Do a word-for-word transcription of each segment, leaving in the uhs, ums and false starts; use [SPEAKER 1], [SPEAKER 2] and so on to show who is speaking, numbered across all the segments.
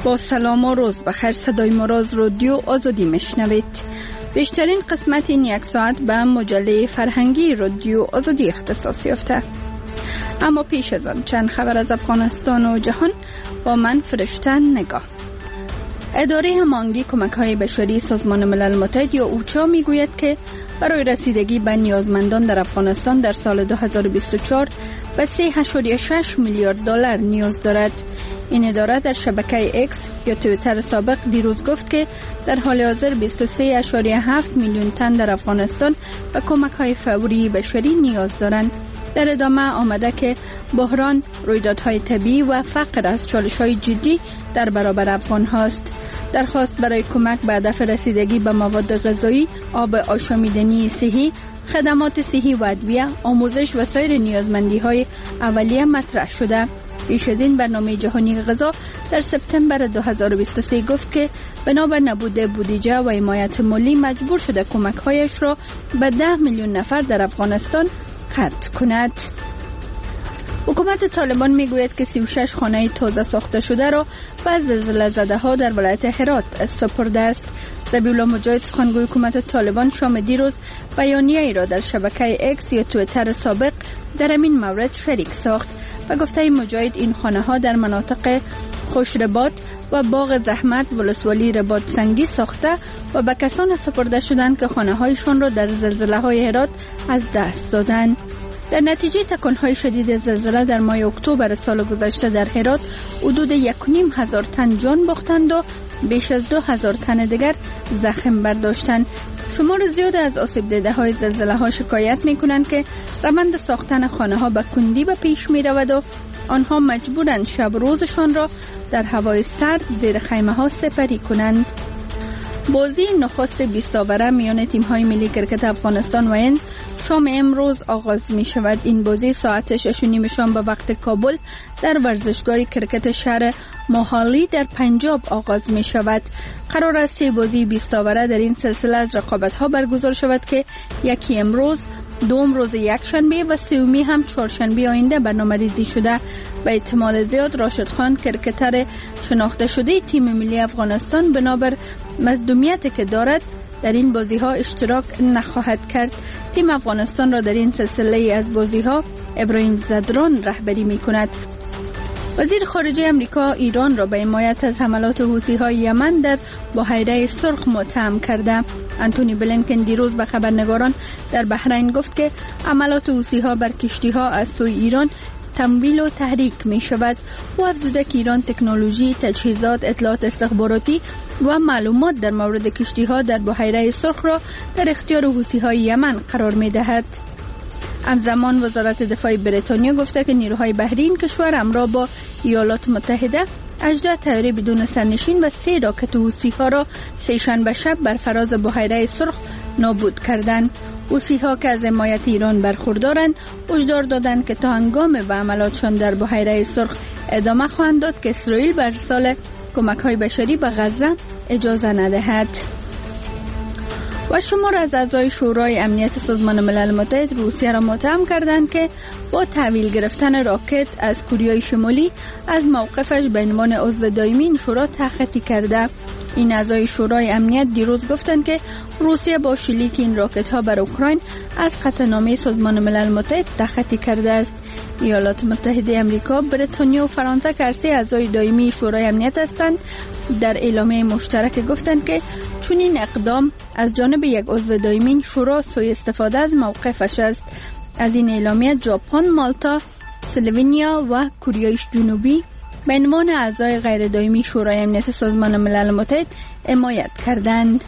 [SPEAKER 1] با سلام و روز بخیر، صدای مراز رادیو آزادی میشنوید. بیشترین قسمت این یک ساعت به مجله فرهنگی رادیو آزادی اختصاص یافته. اما پیش از آن چند خبر از افغانستان و جهان با من فرشته نگاه. اداره هماهنگی کمک‌های بشری سازمان ملل متحد یا اوچا میگوید که برای رسیدگی به نیازمندان در افغانستان در سال دو هزار و بیست و چهار به سه ممیز شش میلیارد دلار نیاز دارد. این اداره در شبکه اکس یا توییتر سابق دیروز گفت که در حال حاضر بیست و سه ممیز هفت میلیون تن در افغانستان به کمک‌های فوری بشری نیاز دارند. در ادامه آمده که بحران، رویدادهای طبیعی و فقر از چالش‌های جدی در برابر افغان هاست. درخواست برای کمک به هدف رسیدگی به مواد غذایی، آب آشامیدنی صحی، خدمات صحی و ادویه، آموزش و سایر نیازمندی‌های اولیه مطرح شده. پیش از این برنامه جهانی غذا در سپتامبر دو هزار و بیست و سه گفت که بنابر نبود بودجه و حمایت مالی مجبور شده کمک‌هایش را به ده میلیون نفر در افغانستان قطع کند. حکومت طالبان میگوید که سی و شش خانه تازه ساخته شده را به زلزله زده ها در ولایت هرات سپرده است. ذبیح الله مجاهد سخنگوی حکومت طالبان شام دیروز بیانیه ای را در شبکه اکس یا توییتر سابق در این مورد شریک ساخت و گفته مجاهد این خانه ها در مناطق خوشرباط و باغ زحمت ولسوالی رباط سنگی ساخته و به کسان سپرده شدند که خانه هایشان را در زلزله های هرات از دست دادند. در نتیجه تکانهای شدید زلزله در ماه اکتبر سال گذشته در هرات حدود یک و نیم هزار تن جان باختند و بیش از دو هزار تن دیگر زخم برداشتند. شمار زیاد از آسیب دیده های زلزله ها شکایت می کنند که روند ساختن خانه ها به کندی به پیش می رود و آنها مجبورند شب روزشان را در هوای سرد زیر خیمه ها سپری کنند. بازی نخست بیست اوره میان تیم های ملی کرکت افغانستان و هند شام امروز آغاز می شود. این بازی ساعت شش و نیم شام به وقت کابل در ورزشگاه کرکت شهر موهالی در پنجاب آغاز می شود. قرار است سه بازی بیست اوره در این سلسله از رقابت ها برگزار شود که یکی امروز، دوم روز یک شنبه و سومی هم چهارشنبه آینده برنامه ریزی شده. به احتمال زیاد راشد خان کرکتر شناخته شده تیم ملی افغانستان بنابر مصدومیتی که دارد در این بازی ها اشتراک نخواهد کرد. تیم افغانستان را در این سلسله از بازی ها ابراهیم زدران رهبری می کند. وزیر خارجه امریکا ایران را به حمایت از حملات حوثی های یمن در بحیره سرخ متهم کرده. انتونی بلینکن دیروز به خبرنگاران در بحرین گفت که حملات حوثی ها بر کشتی ها از سوی ایران تمویل و تحریک می شود. او افزوده که ایران تکنولوژی، تجهیزات، اطلاعات استخباراتی و معلومات در مورد کشتی ها در بحیره سرخ را در اختیار حوثی های یمن قرار می دهد. همزمان وزارت دفاع بریتانیا گفته که نیروهای بحری این کشور همراه با ایالات متحده هجده طیاره بدون سرنشین و سه راکت حوثی ها را سه‌شنبه شب بر فراز بحیره سرخ نابود کردند. حوثی ها که از حمایت ایران برخوردارند هشدار دادند که تا هنگام و عملاتشان در بحیره سرخ ادامه خواهند داد که اسرائیل بر ارسال کمک های بشری به غزه اجازه ندهد. و شمار از اعضای شورای امنیت سازمان ملل متحد روسیه را متهم کردند که با تحویل گرفتن راکت از کره شمالی از موقفش به عنوان عضو دائمی این شورا تخطی کرده. این اعضای شورای امنیت دیروز گفتند که روسیه با شلیک این راکت ها بر اوکراین از قطعنامه سازمان ملل متحد تخطی کرده است. ایالات متحده آمریکا، بریتانیا و فرانسه که هر سه اعضای دائمی شورای امنیت هستند در اعلامیه مشترک گفتند که چون این اقدام از جانب یک عضو دائمی شورا سوء استفاده از موقفش است. از این اعلامیه ژاپن، مالتا، اسلوونیا و کره جنوبی به عنوان اعضای غیر دائمی شورای امنیت سازمان ملل متحد حمایت کردند.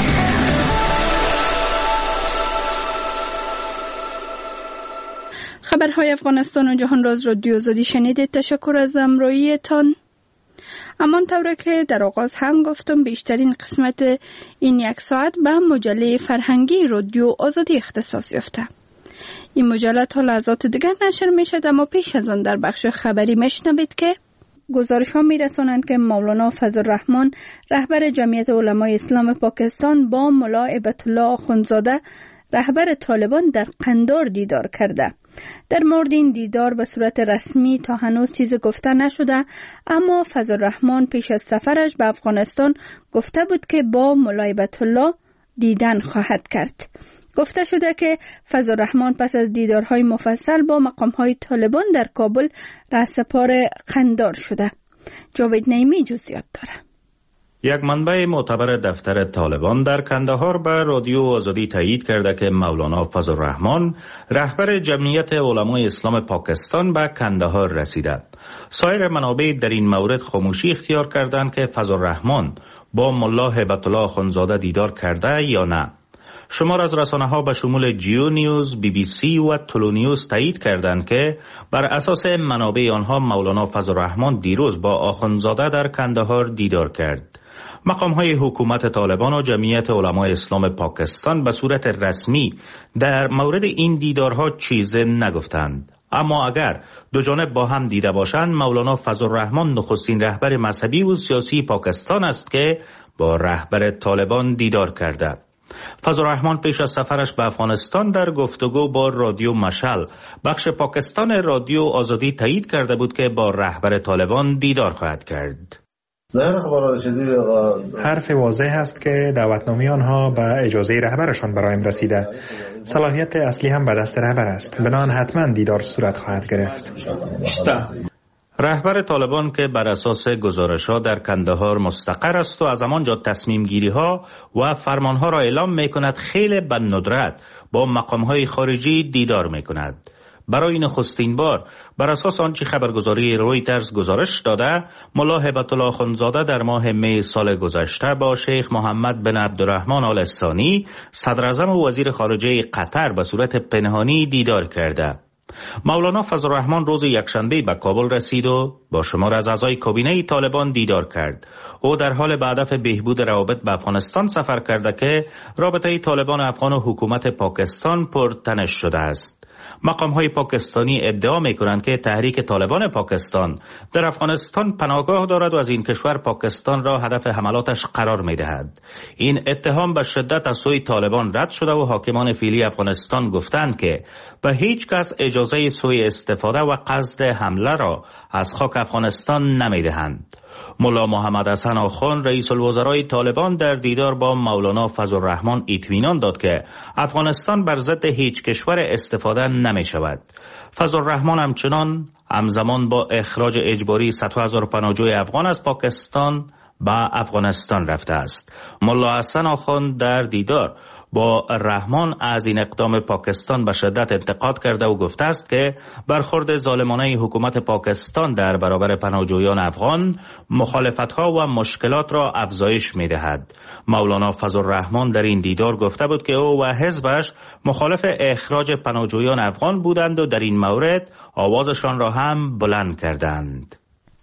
[SPEAKER 1] خبرهای افغانستان و جهان راز رادیو آزادی شنیدید. تشکر از همراهیتان. همانطور که در آغاز هم گفتم بیشترین قسمت این یک ساعت به مجله فرهنگی رادیو آزادی اختصاص یافته. این مجله تا لحظات دیگر نشر می شد، اما پیش از آن در بخش خبری میشنوید که گزارش ها می رسانند که مولانا فضل الرحمن رهبر جمعیت علمای اسلام پاکستان با ملا هیبت الله آخوندزاده رهبر طالبان در قندار دیدار کرده. در مورد این دیدار به صورت رسمی تا هنوز چیز گفته نشده، اما فضلالرحمن پیش از سفرش به افغانستان گفته بود که با ملا هیبت الله دیدن خواهد کرد. گفته شده که فضلالرحمن پس از دیدارهای مفصل با مقامهای طالبان در کابل رهسپار قندار شده. جاوید نعیمی جزئیات داره.
[SPEAKER 2] یک منبع معتبر دفتر طالبان در کندهار به رادیو آزادی تایید کرده که مولانا فضلالرحمن رهبر جمعیت علمای اسلام پاکستان به کندهار رسیده. سایر منابع در این مورد خاموشی اختیار کردند که فضلالرحمن با ملا هیبت الله اخندزاده دیدار کرده یا نه. شمار از رسانه‌ها به شمول جیو نیوز، بی بی سی و تولو نیوز تایید کردند که بر اساس منابع آنها مولانا فضلالرحمن دیروز با اخندزاده در کندهار دیدار کرد. مقام‌های حکومت طالبان و جمعیت علمای اسلام پاکستان به صورت رسمی در مورد این دیدارها چیز نگفتند. اما اگر دو جانب با هم دیده باشند، مولانا فضلالرحمن نخستین رهبر مذهبی و سیاسی پاکستان است که با رهبر طالبان دیدار کرده. فضلالرحمن پیش از سفرش به افغانستان در گفتگو با رادیو مشعل بخش پاکستان رادیو آزادی تایید کرده بود که با رهبر طالبان دیدار خواهد کرد.
[SPEAKER 3] حرف واضح است که دعوتنامه آنها به اجازه رهبرشان برایم رسیده. صلاحیت اصلی هم به دست رهبر است. بنابراین حتما دیدار صورت خواهد گرفت.
[SPEAKER 2] رهبر طالبان که بر اساس گزارش‌ها در کندهار مستقر است و از همانجا تصمیم گیری ها و فرمان ها را اعلام می کند، خیلی به ندرت با مقام های خارجی دیدار می کند. برای نخستین بار بر اساس آنچه خبرگزاری رویترز گزارش داده، ملا هیبت الله اخندزاده در ماه می سال گذشته با شیخ محمد بن عبدالرحمن آل ثانی صدر اعظم و وزیر خارجه قطر به صورت پنهانی دیدار کرده. مولانا فضلالرحمن روز یکشنبه به کابل رسید و با شمار از اعضای کابینه طالبان دیدار کرد. او در حال به هدف بهبود روابط به افغانستان سفر کرده که رابطه طالبان افغان و حکومت پاکستان پرتنش شده است. مقام‌های پاکستانی ادعا می‌کنند که تحریک طالبان پاکستان در افغانستان پناهگاه دارد و از این کشور پاکستان را هدف حملاتش قرار می‌دهد. این اتهام به شدت از سوی طالبان رد شده و حاکمان فعلی افغانستان گفتند که به هیچ کس اجازه سوء استفاده و قصد حمله را از خاک افغانستان نمی‌دهند. ملا محمد حسن آخوند رئیس الوزرای طالبان در دیدار با مولانا فضلالرحمن اطمینان داد که افغانستان بر ضد هیچ کشور استفاده نمی شود. فضلالرحمن همچنان همزمان با اخراج اجباری صدها هزار پناهجوی افغان از پاکستان به افغانستان رفته است. ملا حسن آخوند در دیدار با رحمان از این اقدام پاکستان به شدت انتقاد کرده و گفته است که برخورد ظالمانه حکومت پاکستان در برابر پناهجویان افغان مخالفت‌ها و مشکلات را افزایش می‌دهد. مولانا فضلالرحمن در این دیدار گفته بود که او و حزبش مخالف اخراج پناهجویان افغان بودند و در این مورد آوازشان را هم بلند کردند.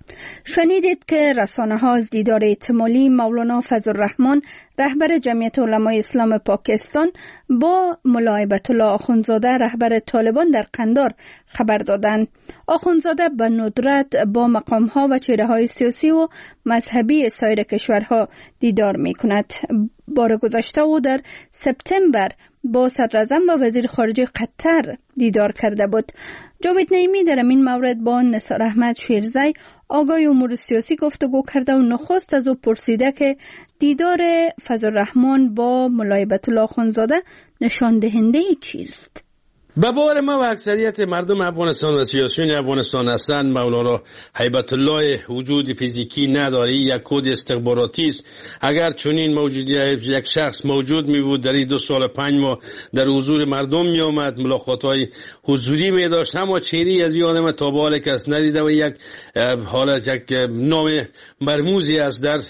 [SPEAKER 1] شنیدید که رسانه ها از دیدار احتمالی مولانا فضلالرحمن رهبر جمعیت علمای اسلام پاکستان با ملا هیبت الله اخندزاده رهبر طالبان در قندار خبر دادند. اخندزاده به ندرت با مقام ها و چهره های سیاسی و مذهبی سایر کشورها دیدار می کند. بار گذشته او در سپتامبر با صدر اعظم و وزیر خارجه قطر دیدار کرده بود. جاوید نعیمی در این مورد با نثار احمد شیرزی آگاه امور سیاسی گفتگو کرده و نخست از او پرسیده که دیدار فضلالرحمن با ملا هیبت الله اخندزاده نشان دهنده چیست؟
[SPEAKER 4] به بار ما و اکثریت مردم افغانستان و سیاسیون افغانستان هستند مولانا هیبت الله وجود فیزیکی نداره، یک کد استخباراتی است. اگر چنین موجودیت یک شخص موجود می بود در این دو سال پنج ماه در حضور مردم می آمد، ملاقات های حضوری می داشت، اما چهره از این آدم تا به حال کس ندیده و یک حالت یک نام مرموزی است در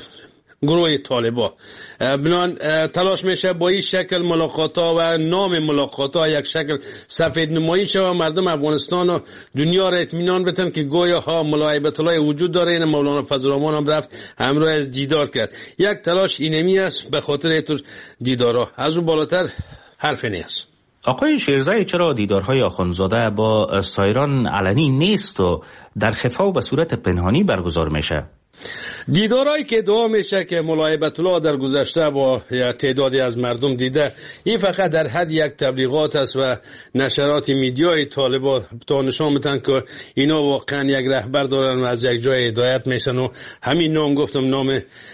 [SPEAKER 4] گروه طالبا. بنان تلاش میشه با این شکل ملاقات ها و نام ملاقات ها یک شکل سفید نمایی شود و مردم افغانستان و دنیا را اطمینان بدن که گویا ها ملا هیبت الله وجود داره. این مولانا فضلالرحمن هم رفت همراه از دیدار کرد. یک تلاش اینمی است به خاطر اینطور دیدارها، از اون بالاتر حرفی نیست.
[SPEAKER 2] آقای شیرزی، چرا دیدارهای اخندزاده با سایران علنی نیست و در خفا و به صورت پنهانی برگزار میشه؟
[SPEAKER 4] دیدارایی که ادعا میشه که مولای هیبت الله در گذشته با تعدادی از مردم دیده، این فقط در حد یک تبلیغات است و نشرات میدیای طالبان تا نشان میدن که اینا واقعا یک رهبر دارن و از یک جای هدایت میشن و همین نام گفتم نام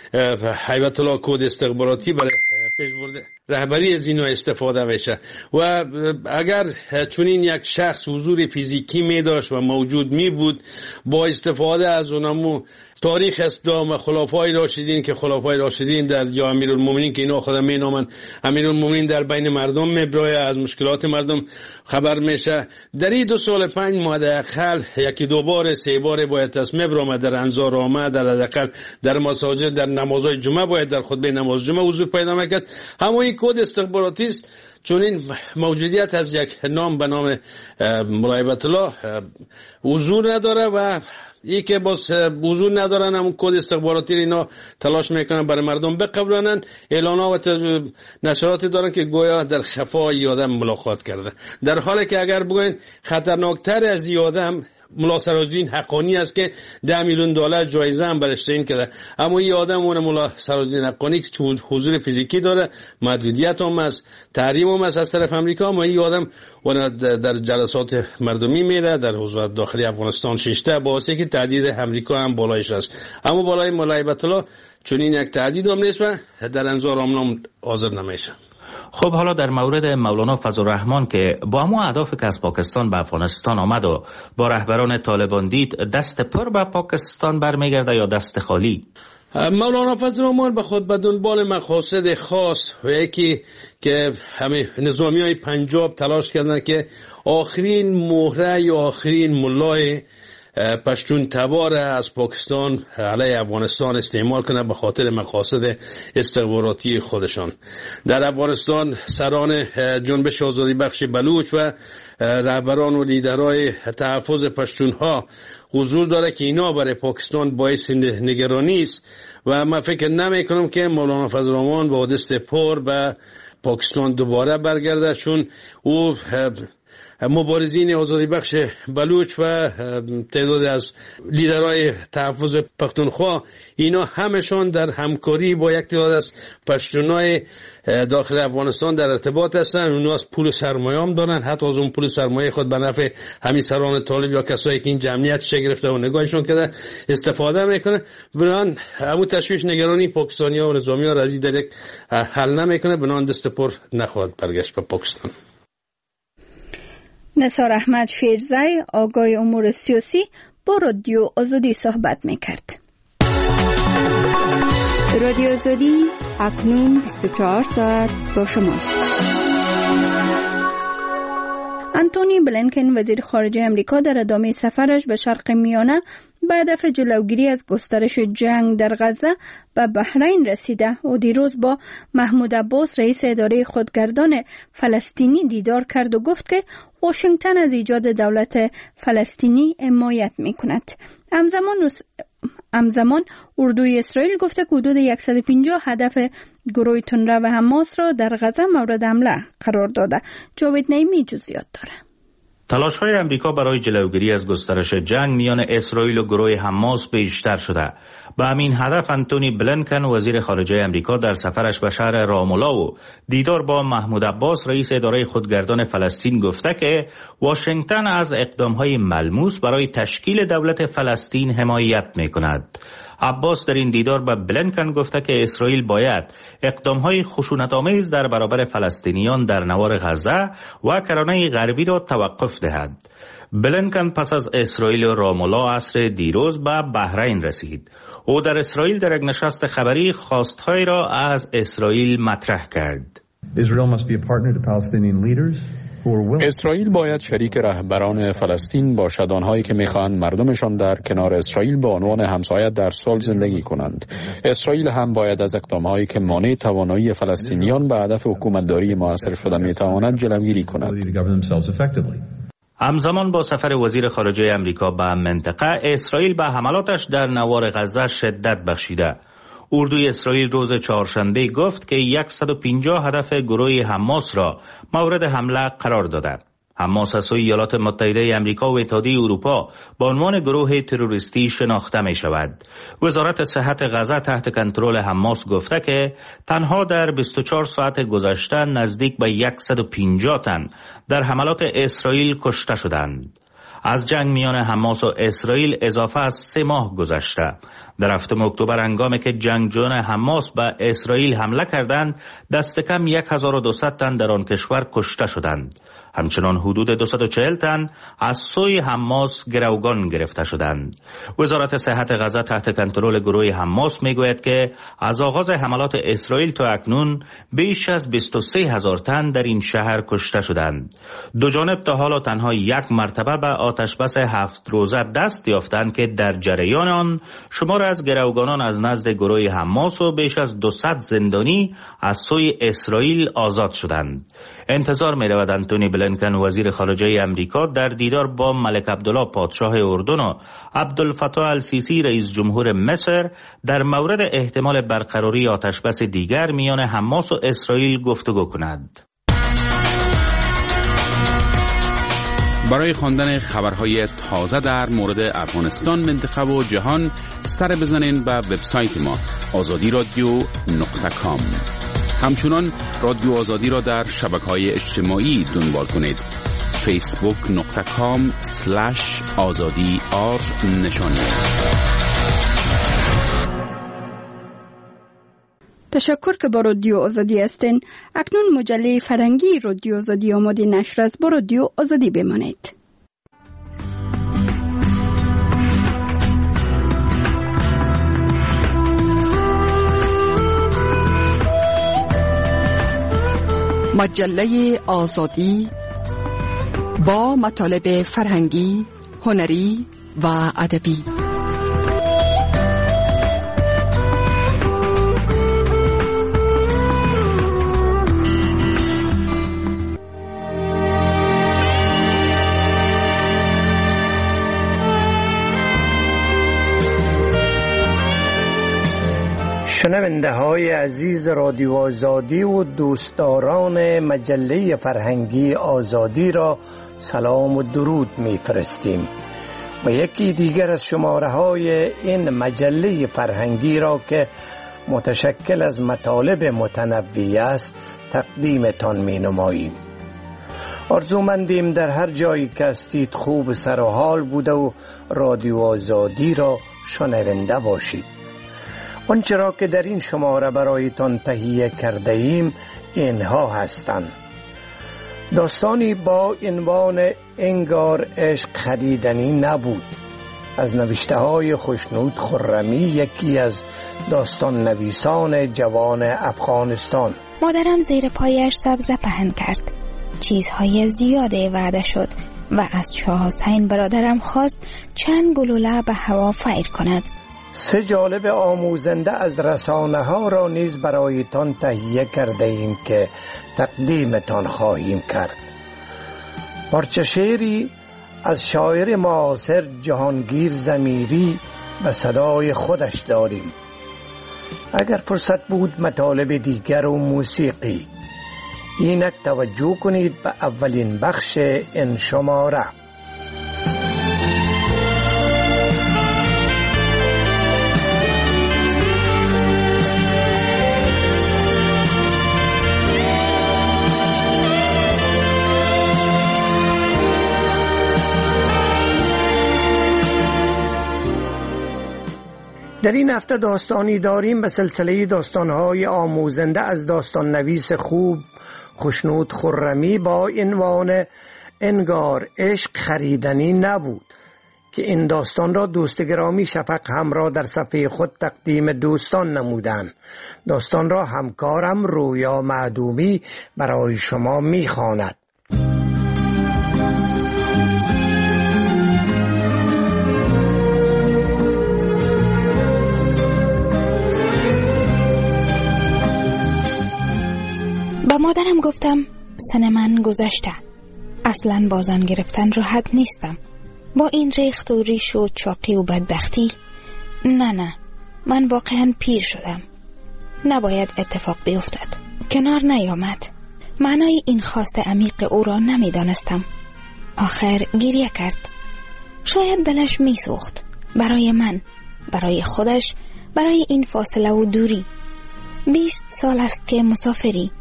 [SPEAKER 4] هیبت الله کد استخباراتی برای پیش برده رهبری از اینا استفاده میشه. و اگر چنین یک شخص حضور فیزیکی می داشت و موجود می بود، با استفاده از اونمو تاریخ اسلام و خلفای راشدین که خلفای راشدین در یا امیرالمومنین که اینا خودم می نامن امیرالمومنین در بین مردم میبرای از مشکلات مردم خبر میشه. در این دو سال پنج ماه حداقل یکی دو بار سه بار باید تصمیم برآمد در انظار آمد، در حداقل در مساجد در نمازهای جمعه باید در خطبه نماز جمعه حضور پیدا میکرد. همون کد استخباراتی است. چون این موجودیت از یک نام به نام مولای هیبت الله حضور نداره و ای که باز حضور ندارن همون کد استخباراتی اینا تلاش میکنن برای مردم بقبولانن. اعلان‌ها و نشراتی دارن که گویا در خفا ای آدم ملاقات کرده، در حالی که اگر بگوین خطرناکتر از این آدم ملا سراج‌الدین حقانی است که ده میلیون دلار جایزه هم برش تعیین کرده. اما این آدم اون ملا سراج‌الدین حقانی که حضور فیزیکی داره، محدودیت هم است، تحریم هم است از طرف امریکا، اما این آدم در جلسات مردمی میره، در وزارت داخلی افغانستان ششته، باعث که تهدید امریکا هم بالایش است. اما بالای مولای هیبت الله چون این یک تهدید هم نیست و در انظار آمنام حاضر نمیشه.
[SPEAKER 2] خب حالا در مورد مولانا فضلالرحمن که با همون اهدافی که از پاکستان به افغانستان آمد و با رهبران طالبان دید، دست پر به پاکستان برمیگرده یا دست خالی؟
[SPEAKER 4] مولانا فضلالرحمن به خود به دنبال مقاصد خاص و یکی که همه نظامی های پنجاب تلاش کردن که آخرین مهره یا آخرین ملای پشتون تبار از پاکستان علیه افغانستان استعمال کنه به خاطر مقاصد استخباراتی خودشان. در افغانستان سران جنبش آزادی بخش بلوچ و رهبران و لیدرهای تحفظ پشتونها حضور داره که اینا برای پاکستان باعث نگرانی است و من فکر نمی کنم که مولانا فضلالرحمن با دست پر به پاکستان دوباره برگرده، چون او مبارزین آزادی بخش بلوچ و تعداد از لیدرهای تحفظ پختونخوا اینا همشون در همکاری با یک تعداد از پشتونای داخل افغانستان در ارتباط هستن. اونا از پول سرمایه هم دارن، حتی از اون پول سرمایه خود به نفع همین سران طالب یا کسایی که این جمعیت چه گرفته و نگاهشون کرده استفاده میکنه. بنان همون تشویش نگرانی پاکستانی ها و نظامی ها رازی در یک حل نمیکنه، بنان دست پر نخواهد برگشت به پاکستان.
[SPEAKER 1] نثار احمد شیرزی آگاه امور سیاسی با رادیو آزادی صحبت میکرد.
[SPEAKER 5] رادیو آزادی اکنون بیست و چهار ساعت با شماست.
[SPEAKER 1] انتونی بلینکن وزیر خارجه امریکا در ادامه سفرش به شرق میانه به هدف جلوگیری از گسترش جنگ در غزه به بحرین رسیده و دیروز با محمود عباس رئیس اداره خودگردان فلسطینی دیدار کرد و گفت که واشنگتن از ایجاد دولت فلسطینی حمایت می‌کند. همزمان همزمان اردوی اسرائیل گفته که حدود صد و پنجاه هدف گروه تندرو و حماس را در غزه مورد حمله قرار داده. جاوید نعیمی جزئیات داره.
[SPEAKER 2] تلاش‌های امریکا برای جلوگیری از گسترش جنگ میان اسرائیل و گروه حماس بیشتر شده. به همین هدف انتونی بلینکن وزیر خارجه امریکا در سفرش به شهر رامالله و دیدار با محمود عباس رئیس اداره خودگردان فلسطین گفته که واشنگتن از اقدام‌های ملموس برای تشکیل دولت فلسطین حمایت می‌کند. عباس در این دیدار به بلینکن گفته که اسرائیل باید اقدام‌های خشونت‌آمیز در برابر فلسطینیان در نوار غزه و کرانه غربی را توقف دهد. بلینکن پس از اسرائیل و رامالله عصر دیروز به بحرین رسید. او در اسرائیل در یک نشست خبری خواست‌های را از اسرائیل مطرح کرد.
[SPEAKER 6] اسرائیل باید شریک رهبران فلسطین باشد، آنهایی که می‌خواهند مردمشان در کنار اسرائیل به عنوان همسایه در صلح زندگی کنند. اسرائیل هم باید از اقدام‌هایی که مانع توانایی فلسطینیان به هدف حکومتداری موثر شده می‌تواند جلوگیری کند.
[SPEAKER 2] همزمان با سفر وزیر خارجه امریکا به منطقه، اسرائیل به حملاتش در نوار غزه شدت بخشیده. اردوی اسرائیل روز چهارشنبه گفت که صد و پنجاه هدف گروه حماس را مورد حمله قرار داده. حماس از سوی ایالات متحده آمریکا و اتحادیه اروپا به عنوان گروه تروریستی شناخته می شود. وزارت صحت غزه تحت کنترل حماس گفته که تنها در بیست و چهار ساعت گذشته نزدیک به صد و پنجاه تن در حملات اسرائیل کشته شدند. از جنگ میان حماس و اسرائیل اضافه از سه ماه گذشته. در هفتم اکتبر هنگامی که جنگجویان حماس به اسرائیل حمله کردند، دست کم هزار و دویست تن در آن کشور کشته شدند. همچنان حدود دویست و چهل تن از سوی حماس گروگان گرفته شدند. وزارت صحت غزه تحت کنترل گروه حماس میگوید که از آغاز حملات اسرائیل تا اکنون بیش از بیست و سه هزار تن در این شهر کشته شدند. دو جانب تا حالا تنها یک مرتبه به آتش بس هفت روزه دست یافتند که در جریان آن شمار از گروگانان از نزد گروه حماس و بیش از دویست زندانی از سوی اسرائیل آزاد شدند. انتظار می رود انتونی بلینکن وزیر خارجه امریکا در دیدار با ملک عبدالله پادشاه اردن و عبدالفتاح السیسی رئیس جمهور مصر در مورد احتمال برقراری آتشبس دیگر میان حماس و اسرائیل گفتگو کند.
[SPEAKER 7] برای خواندن خبرهای تازه در مورد افغانستان، منطقه و جهان سر بزنین به وبسایت ما آزادی رادیو نقطه کام. همچنان رادیو آزادی را در شبکه‌های اجتماعی دنبال کنید. فیسبوک نقطه کام سلش آزادی آر نشان
[SPEAKER 1] تشکر که با رادیو آزادی هستین. اکنون مجله فرهنگی رادیو آزادی آماده نشر است. با رادیو آزادی بمانید.
[SPEAKER 8] مجله آزادی با مطالب فرهنگی، هنری و ادبی.
[SPEAKER 9] شنونده های عزیز رادیو آزادی و دوستداران مجله فرهنگی آزادی را سلام و درود می‌فرستیم و یکی دیگر از شماره های این مجله فرهنگی را که متشکل از مطالب متنوع است تقدیمتان می‌نماییم. آرزومندیم در هر جایی که هستید خوب سر و حال بوده و رادیو آزادی را شنونده باشید. آنچه را که در این شماره برایتان تهیه کرده ایم اینها هستند: داستانی با عنوان انگار عشق خریدنی نبود از نوشته های خوشنود خرمی، یکی از داستان نویسان جوان افغانستان.
[SPEAKER 10] مادرم زیر پایش سبزه پهن کرد. چیزهای زیاده وعده شد و از شاه حسین برادرم خواست چند گلوله به هوا فیر کند.
[SPEAKER 9] سه جالب آموزنده از رسانه ها را نیز برایتان تهیه کرده ایم که تقدیمتان خواهیم کرد. پارچه شعری از شاعر معاصر جهانگیر ضمیری به صدای خودش داریم. اگر فرصت بود مطالب دیگر و موسیقی. اینک توجه کنید به اولین بخش این شماره. در این هفته داستانی داریم به سلسله داستان‌های آموزنده از داستان نویس خوب خوشنود خرمی با عنوان انگار عشق خریدنی نبود که این داستان را دوست گرامی شفق همراه در صفحه خود تقدیم دوستان نمودند. داستان را همکارم رویا معدومی برای شما می‌خواند.
[SPEAKER 10] با مادرم گفتم سن من گذشته، اصلا بازان گرفتن راحت نیستم با این ریخت و ریش و چاقی و بدبختی. نه نه من واقعا پیر شدم، نباید اتفاق بیفتد. کنار نیامد. معنای این خواست عمیق او را نمی دانستم. آخر گریه کرد. شاید دلش می سوخت برای من، برای خودش، برای این فاصله و دوری. بیست سال است که مسافری،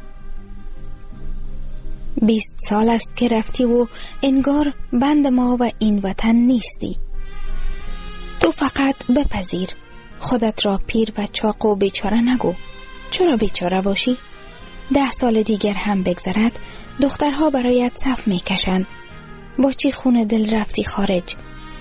[SPEAKER 10] بیست سال است که رفتی و انگار بند ما و این وطن نیستی. تو فقط بپذیر، خودت را پیر و چاق و بیچاره نگو. چرا بیچاره باشی؟ ده سال دیگر هم بگذرد دخترها برایت صف می کشند. با چی خون دل رفتی خارج؟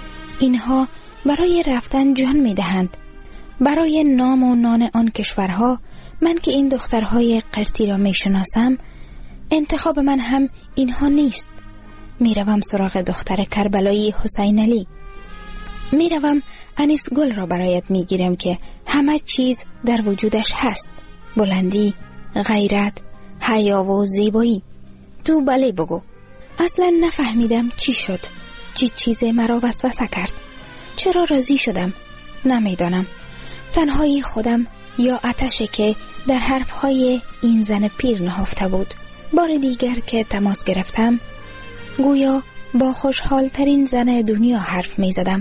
[SPEAKER 10] اینها برای رفتن جان می دهند. برای نام و نان آن کشورها. من که این دخترهای قرتی را می شناسم، انتخاب من هم اینها نیست. می روم سراغ دختر کربلایی حسین علی. می روم انیس گل را برایت می گیرم که همه چیز در وجودش هست. بلندی، غیرت، حیا و زیبایی. تو بله بگو. اصلا نفهمیدم چی شد. چی چیز مرا وسوسه کرد. چرا راضی شدم؟ نمیدانم. تنهایی خودم یا آتشی که در حرفهای این زن پیر نهفته بود. بار دیگر که تماس گرفتم گویا با خوشحال ترین زن دنیا حرف می زدم.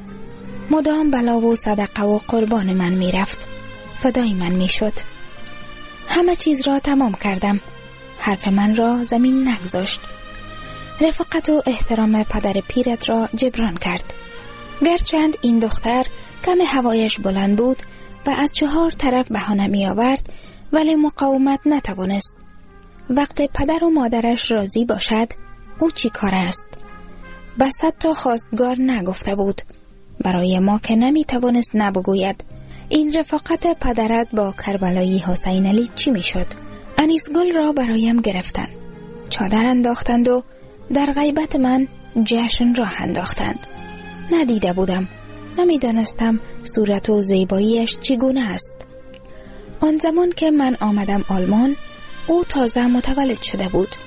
[SPEAKER 10] مدام بلا و صدقه و قربان من می رفت. فدای من می شد. همه چیز را تمام کردم. حرف من را زمین نگذاشت. رفاقت و احترام پدر پیرت را جبران کرد. گرچند این دختر کم هوایش بلند بود و از چهار طرف بهانه می آورد، ولی مقاومت نتوانست. وقت پدر و مادرش راضی باشد او چی کار است؟ به صد تا خواستگار نگفته بود. برای ما که نمی توانست نبگوید. این رفاقت پدرت با کربلایی حسین علی چی می شد؟ انیس گل را برایم گرفتند. چادر انداختند و در غیبت من جشن را انداختند. ندیده بودم. نمی دانستم صورت و زیباییش چگونه است. آن زمان که من آمدم آلمان او تازه متولد شده بود.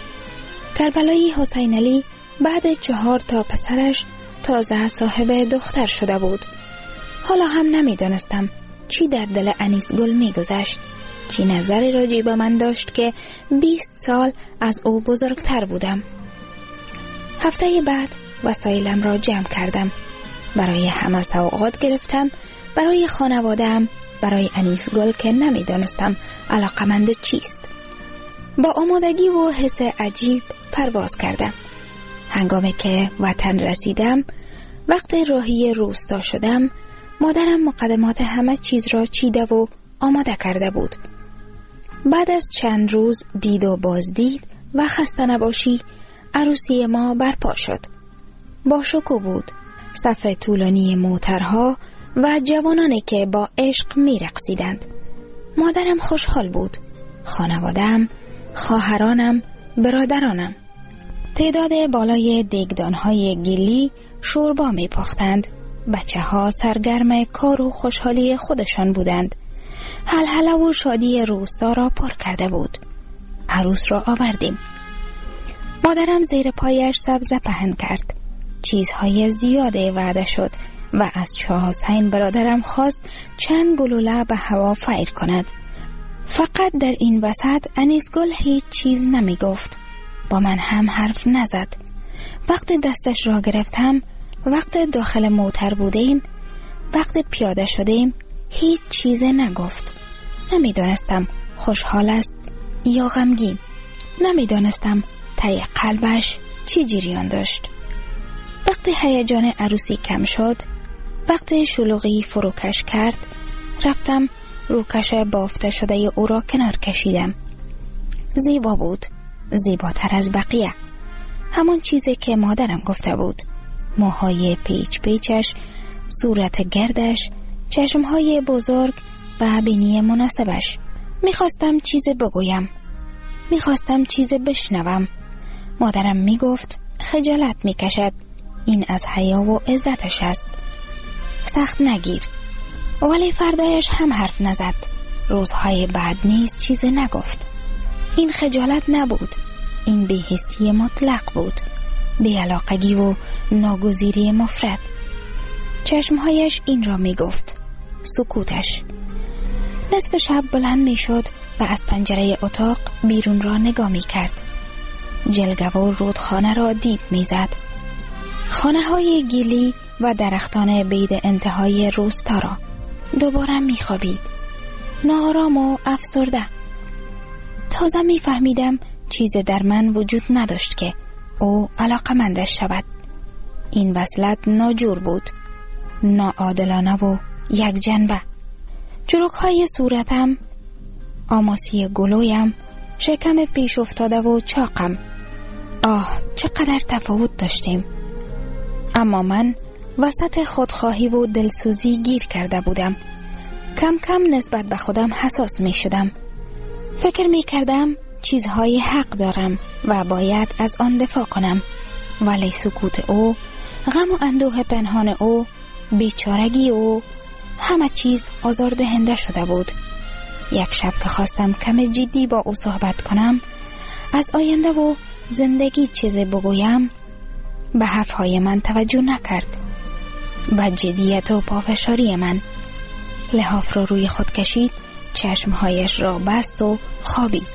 [SPEAKER 10] کربلایی حسین علی بعد چهار تا پسرش تازه صاحب دختر شده بود. حالا هم نمی دانستم چی در دل انیس گل می گذشت. چی نظری راجع به من داشت که بیست سال از او بزرگتر بودم. هفته بعد وسایلم را جمع کردم. برای همه سوغات گرفتم. برای خانواده‌ام، برای انیس گل که نمی دانستم علاقمند چیست. با آمادگی و حس عجیب پرواز کردم. هنگامی که وطن رسیدم، وقت راهی روستا شدم، مادرم مقدمات همه چیز را چیده و آماده کرده بود. بعد از چند روز دید و بازدید و خسته نباشی، عروسی ما برپا شد. با شکوه بود. صف طولانی موترها و جوانانی که با عشق می رقصیدند. مادرم خوشحال بود. خانواده‌ام، خواهرانم، برادرانم. تعداد بالای دیگدانهای گلی شوربا می پختند. بچه ها سرگرم کار و خوشحالی خودشان بودند. هلهله و شادی روستا را پر کرده بود. عروس را آوردیم. مادرم زیر پایش سبزه پهن کرد. چیزهای زیاده وعده شد و از شاه حسین برادرم خواست چند گلوله به هوا فیر کند. فقط در این وسط انیس گل هیچ چیز نمی گفت. با من هم حرف نزد. وقت دستش را گرفتم، وقت داخل موتر بودیم، وقت پیاده شدیم، هیچ چیز نگفت. نمی دانستم خوشحال است یا غمگین. نمی دانستم ته قلبش چی جریان داشت. وقت هیجان عروسی کم شد، وقت شلوغی فروکش کرد، رفتم روکش بافته شده او را کنار کشیدم. زیبا بود، زیباتر از بقیه. همان چیزی که مادرم گفته بود. موهای پیچ پیچش، صورت گردش، چشمهای بزرگ و بینی مناسبش. میخواستم چیز بگویم، میخواستم چیز بشنوم. مادرم میگفت خجالت میکشد، این از حیا و عزتش است، سخت نگیر. ولی فردایش هم حرف نزد. روزهای بعد نیز چیز نگفت. این خجالت نبود، این بی‌حسی مطلق بود، بی‌علاقگی و ناگزیری مفرد. چشمهایش این را می گفت. سکوتش. نصف شب بلند می شد و از پنجره اتاق بیرون را نگاه می کرد. جلگه و رودخانه را دید میزد. خانه های گیلی و درختان بید انتهای روستا را. دوباره میخوابید، ناآرام و افسرده. تازه میفهمیدم چیز در من وجود نداشت که او علاقمندش شود. این وصلت ناجور بود، ناعادلانه و یک جنبه. چروک های صورتم، آماسی گلویم، شکم پیش افتاده و چاقم. آه چقدر تفاوت داشتیم. اما من وسط خودخواهی و دلسوزی گیر کرده بودم. کم کم نسبت به خودم حساس می شدم. فکر می کردم چیزهای حق دارم و باید از آن دفاع کنم، ولی سکوت او، غم و اندوه پنهان او، بیچارگی او، همه چیز آزاردهنده شده بود. یک شب که خواستم کم جدی با او صحبت کنم، از آینده و زندگی چیزی بگویم، به حرفهای من توجه نکرد. به جدیت و پافشاری من لحاف را روی خود کشید، چشمهایش را بست و خوابید.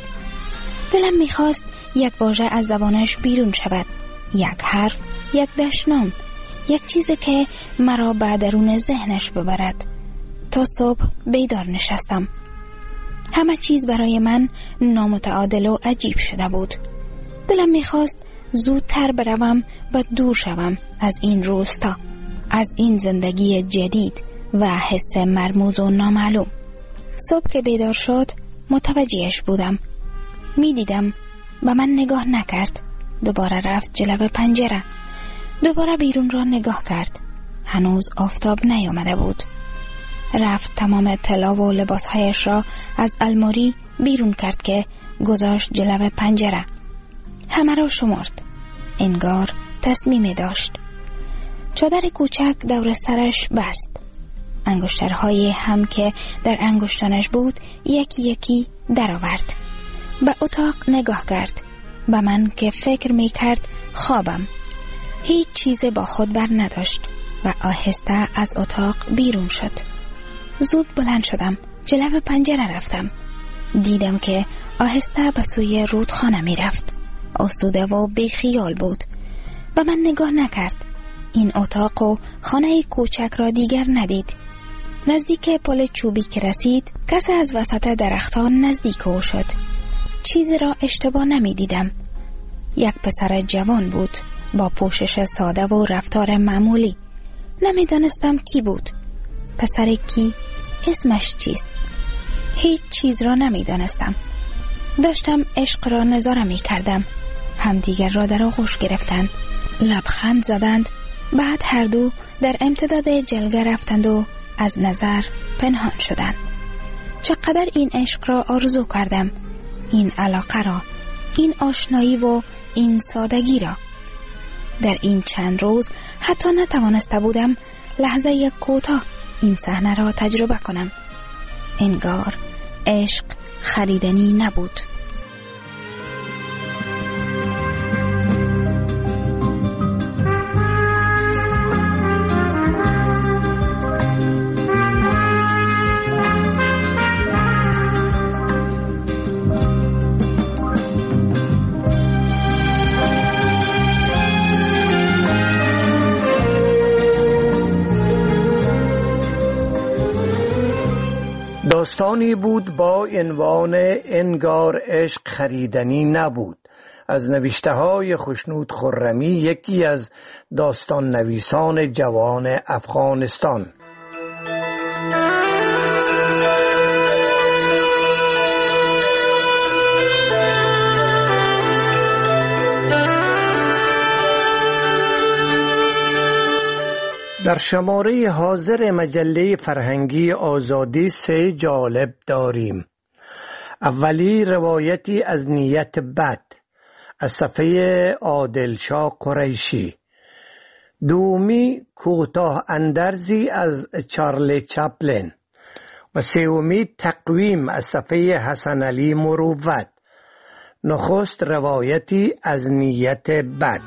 [SPEAKER 10] دلم میخواست یک واژه از زبانش بیرون شود، یک حرف، یک دشنام، یک چیزی که مرا به درون ذهنش ببرد. تا صبح بیدار نشستم. همه چیز برای من نامتعادل و عجیب شده بود. دلم میخواست زودتر بروم و دور شوم از این روستا، از این زندگی جدید و حس مرموز و نامعلوم. صبح که بیدار شد متوجهش بودم. میدیدم به من نگاه نکرد. دوباره رفت جلو پنجره. دوباره بیرون را نگاه کرد. هنوز آفتاب نیامده بود. رفت تمام طلا و لباسهایش را از الماری بیرون کرد که گذاشت جلو پنجره. همه را شمرد. انگار تصمیم داشت. چادر کوچک دور سرش بست. انگشترهای هم که در انگشتانش بود یکی یکی درآورد. به اتاق نگاه کرد. به من که فکر می کرد خوابم. هیچ چیز با خود بر نداشت و آهسته از اتاق بیرون شد. زود بلند شدم. جلو پنجره رفتم. دیدم که آهسته به سوی رودخانه می رفت. آسوده و بی خیال بود. به من نگاه نکرد. این اتاق و خانه کوچک را دیگر ندید. نزدیک پل چوبی که رسید، کسی از وسط درختان نزدیک او شد. چیزی را اشتباه نمی دیدم. یک پسر جوان بود با پوشش ساده و رفتار معمولی. نمی دانستم کی بود. پسر کی؟ اسمش چیست؟ هیچ چیز را نمی دانستم. داشتم عشق را نظاره می کردم. همدیگر را در آغوش گرفتند. لبخند زدند. بعد هر دو در امتداد جلگه رفتند و از نظر پنهان شدند. چقدر این عشق را آرزو کردم. این علاقه را، این آشنایی و این سادگی را. در این چند روز حتی نتوانسته بودم لحظه یک کوتاه این صحنه را تجربه کنم. انگار عشق خریدنی نبود.
[SPEAKER 9] داستانی بود با عنوان انگار عشق خریدنی نبود، از نوشته های خشنود خرمی، یکی از داستان نویسان جوان افغانستان. در شماره حاضر مجله فرهنگی آزادی سه جالب داریم. اولی روایتی از نیت بد از صفحه عادلشاه قریشی. دومی کوتاه اندرزی از چارلی چپلین و سومی تقویم از صفحه حسن علی مروت. نخست روایتی از نیت بد.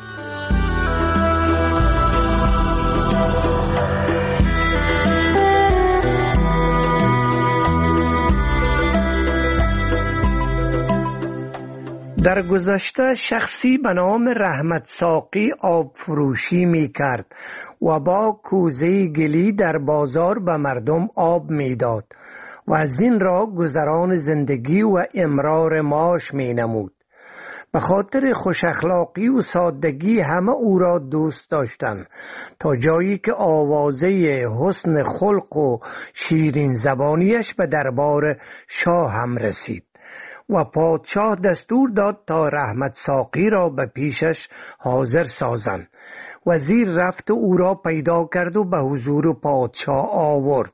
[SPEAKER 9] در گذشته شخصی به نام رحمت ساقی آب فروشی می کرد و با کوزه گلی در بازار به مردم آب می داد و از این را گذران زندگی و امرار معاش می نمود. به خاطر خوش اخلاقی و سادگی همه او را دوست داشتند تا جایی که آوازه حسن خلق و شیرین زبانیش به دربار شاه هم رسید و پادشاه دستور داد تا رحمت ساقی را به پیشش حاضر سازند. وزیر رفت و او را پیدا کرد و به حضور پادشاه آورد.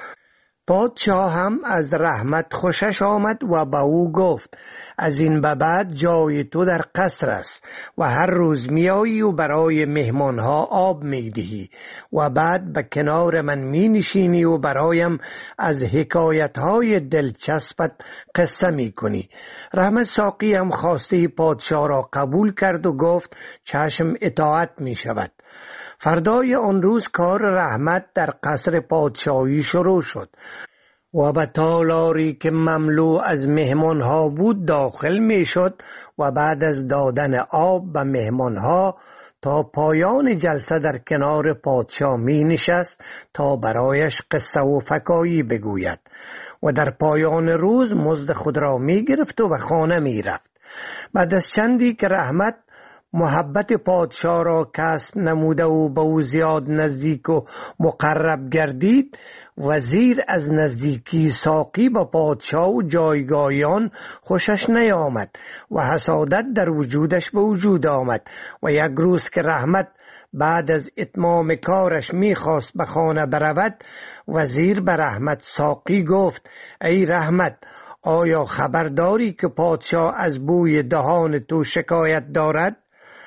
[SPEAKER 9] پادشاه هم از رحمت خوشش آمد و به او گفت از این به بعد جای تو در قصر است و هر روز میایی و برای مهمانها آب میدهی و بعد به کنار من می نشینی و برایم از حکایتهای دلچسبت قصه می کنی. رحمت ساقی هم خواسته پادشاه را قبول کرد و گفت چشم اطاعت می شود. فردای آن روز کار رحمت در قصر پادشاهی شروع شد و به تالاری که مملو از مهمانها بود داخل می شد و بعد از دادن آب به مهمانها تا پایان جلسه در کنار پادشاه می نشست تا برایش قصه و فکایی بگوید و در پایان روز مزد خود را می گرفت و به خانه می رفت. بعد از چندی که رحمت محبت پادشاه را کسب نموده و به او زیاد نزدیک و مقرب گردید، وزیر از نزدیکی ساقی با پادشاه و جایگاهیان خوشش نیامد و حسادت در وجودش به وجود آمد و یک روز که رحمت بعد از اتمام کارش میخواست به خانه برود، وزیر به رحمت ساقی گفت ای رحمت، آیا خبر داری که پادشاه از بوی دهان تو شکایت دارد؟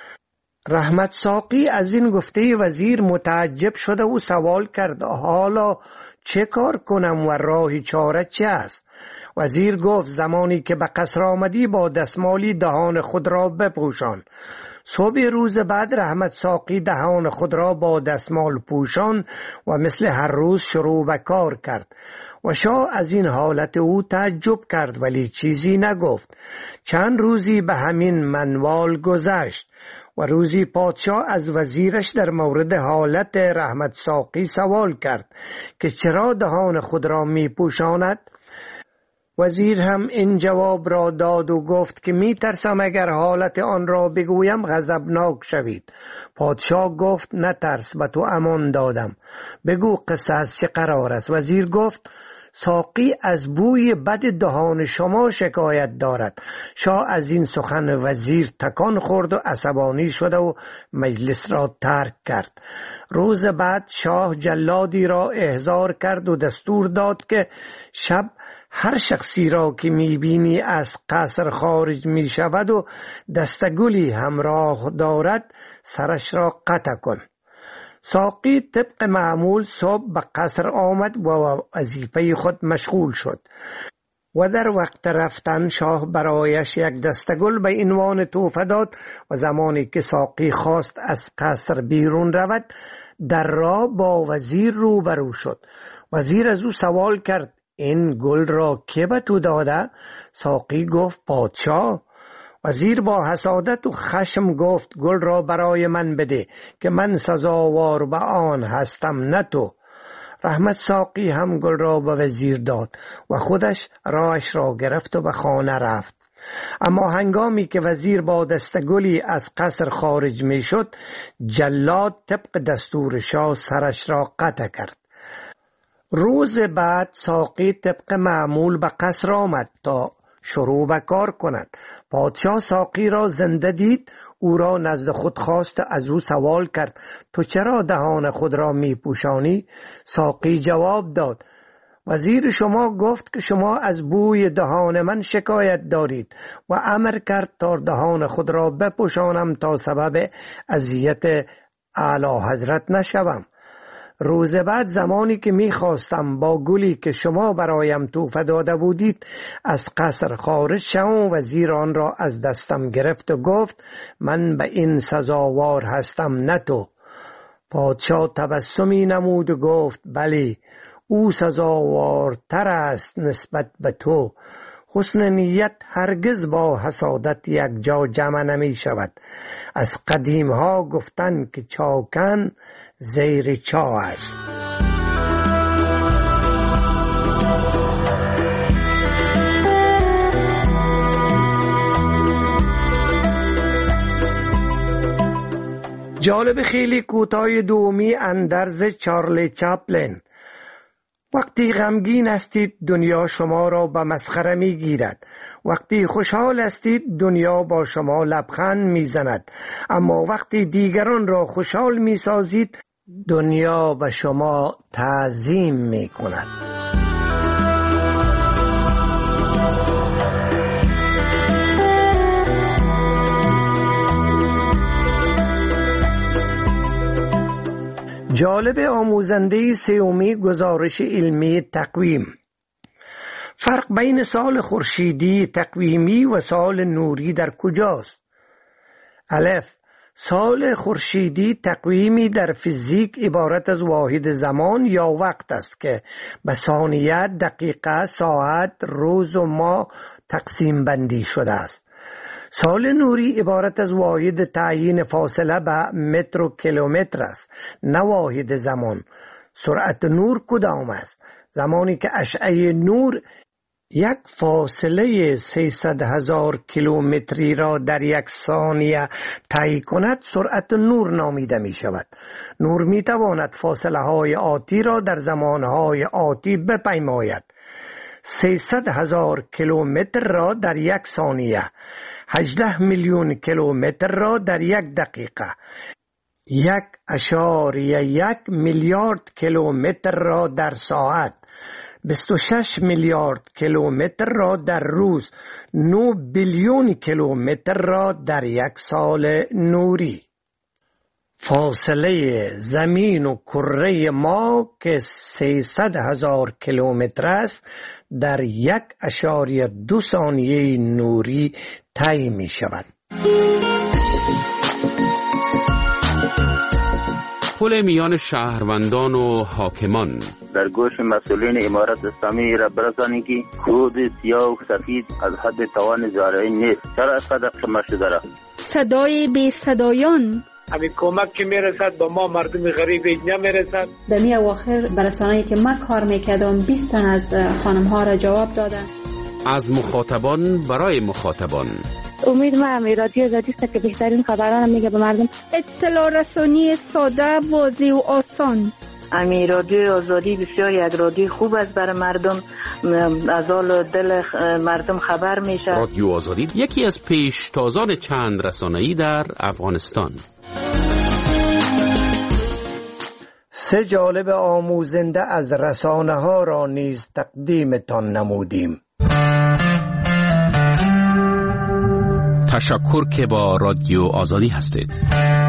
[SPEAKER 9] رحمت ساقی از این گفته وزیر متعجب شده و سوال کرد حالا چه کار کنم و راه چاره چه است؟ وزیر گفت زمانی که به قصر آمدی با دستمالی دهان خود را بپوشان. صبح روز بعد رحمت ساقی دهان خود را با دستمال پوشان و مثل هر روز شروع به کار کرد و شاه از این حالت او تعجب کرد ولی چیزی نگفت. چند روزی به همین منوال گذشت و روزی پادشاه از وزیرش در مورد حالت رحمت ساقی سوال کرد که چرا دهان خود را می پوشاند؟ وزیر هم این جواب را داد و گفت که می ترسم اگر حالت آن را بگویم غضبناک شوید. پادشاه گفت نترس، به تو امان دادم، بگو قصه از چه قرار است؟ وزیر گفت ساقی از بوی بد دهان شما شکایت دارد. شاه از این سخن وزیر تکان خورد و عصبانی شد و مجلس را ترک کرد. روز بعد شاه جلادی را احضار کرد و دستور داد که شب هر شخصی را که میبینی از قصر خارج میشود و دستگلی همراه دارد سرش را قطع کن. ساقی طبق معمول صبح به قصر آمد و وظیفه خود مشغول شد و در وقت رفتن شاه برایش یک دستگل به عنوان تحفه داد و زمانی که ساقی خواست از قصر بیرون رود در راه با وزیر روبرو شد. وزیر از او سوال کرد این گل را که به تو داده؟ ساقی گفت پادشاه. وزیر با حسادت و خشم گفت گل را برای من بده که من سزاوار به آن هستم نه تو. رحمت ساقی هم گل را به وزیر داد و خودش راهش را گرفت و به خانه رفت. اما هنگامی که وزیر با دستگلی از قصر خارج می شد جلاد طبق دستور شاه سرش را قطع کرد. روز بعد ساقی طبق معمول به قصر آمد تا شروع به کار کند. پادشاه ساقی را زنده دید، او را نزد خود خواست، از او سوال کرد تو چرا دهان خود را می پوشانی؟ ساقی جواب داد وزیر شما گفت که شما از بوی دهان من شکایت دارید و امر کرد تا دهان خود را بپوشانم تا سبب اذیت اعلی حضرت نشوم. روز بعد زمانی که میخواستم با گلی که شما برایم تحفه داده بودید از قصر خارج شوم، وزیر آن را از دستم گرفت و گفت من به این سزاوار هستم نه تو. پادشاه تبسمی نمود و گفت بلی او سزاوارتر است نسبت به تو. حسن نیت هرگز با حسادت یک جا جمع نمی شود. از قدیم ها گفتن که چاکن زیر چا است. جالب خیلی کوتاه دومی اندرز چارلی چپلین. وقتی غمگین هستید دنیا شما را به مسخره می گیرد. وقتی خوشحال هستید دنیا با شما لبخند می زند. اما وقتی دیگران را خوشحال می سازید دنیا به شما تعظیم می کند. جالب آموزنده سومی گزارش علمی تقویم. فرق بین سال خورشیدی تقویمی و سال نوری در کجاست؟ الف. سال خورشیدی تقویمی در فیزیک عبارت از واحد زمان یا وقت است که به ثانیه، دقیقه، ساعت، روز و ماه تقسیم بندی شده است. سال نوری عبارت از واحد تعیین فاصله به متر و کیلومتر است، نه واحد زمان. سرعت نور کدام است؟ زمانی که اشعه نور یک فاصله سیصد هزار کیلومتری را در یک ثانیه طی کند سرعت نور نامیده می شود. نور می تواند فاصله های آتی را در زمان های آتی بپیماید. سیصد هزار کیلومتر را در یک ثانیه، هجده میلیون کیلومتر را در یک دقیقه، یک اشاریه یک میلیارد کیلومتر را در ساعت، بیست و شش میلیارد کیلومتر را در روز، نه بیلیون کیلومتر را در یک سال نوری. فاصله زمین و کره ما که سیصد هزار کیلومتر است در یک اشاریه دو ثانیه نوری طی می شود.
[SPEAKER 7] پل میان شهروندان و حاکمان.
[SPEAKER 11] در گوش مسئولین امارت اسلامی را برسانید که خود سیاه و سفید از حد توان زارعین نیست. چرا اینقدر کم شده را؟
[SPEAKER 1] صدای بی صدایان.
[SPEAKER 12] همین کمک که میرسد با ما مردم غریب اینجا میرسد.
[SPEAKER 13] دمی اواخر برسانه‌ای که من کار میکردم بیست تن از خانم ها را جواب دادن.
[SPEAKER 7] از مخاطبان برای مخاطبان.
[SPEAKER 14] امید ما هم رادیو آزادی است که بهترین خبران میگه به مردم.
[SPEAKER 1] اطلاع رسانی ساده، واضح و آسان.
[SPEAKER 15] امی رادیو آزادی بسیار یک رادیو خوب است برای مردم، از حال دل مردم خبر میشه.
[SPEAKER 7] رادیو آزادی یکی از پیشتازان چند رسانه‌ای در افغانستان.
[SPEAKER 9] سه جالب آموزنده از رسانه ها را نیز تقدیمتان نمودیم.
[SPEAKER 7] تشکر که با رادیو آزادی هستید.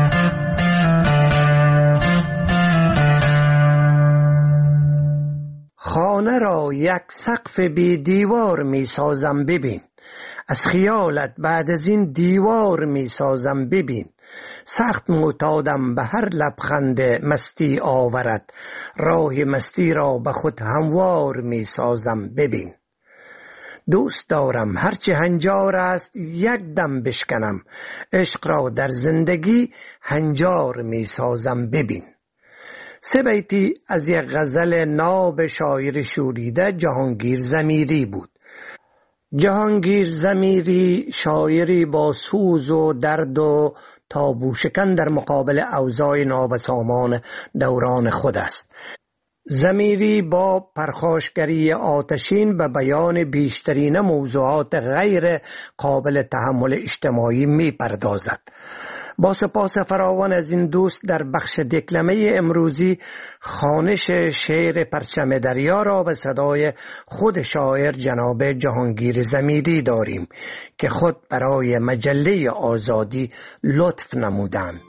[SPEAKER 9] خانه را یک سقف بی دیوار می سازم ببین، از خیالت بعد از این دیوار می سازم ببین. سخت معتادم به هر لبخند مستی آورد، راه مستی را به خود هموار می سازم ببین. دوست دارم هرچه هنجار است یک دم بشکنم، عشق را در زندگی هنجار می سازم ببین. سه بیتی از یک غزل ناب شاعر شوریده جهانگیر ضمیری بود. جهانگیر ضمیری شاعری با سوز و درد و تابو شکن در مقابل اوضاع نابسامان دوران خود است. ضمیری با پرخاشگری آتشین به بیان بیشترین موضوعات غیر قابل تحمل اجتماعی می پردازد. با سپاس فراوان از این دوست در بخش دکلمه امروزی خوانش شعر پرچم دریا را به صدای خود شاعر جناب جهانگیر ضمیری داریم که خود برای مجله آزادی لطف نمودند.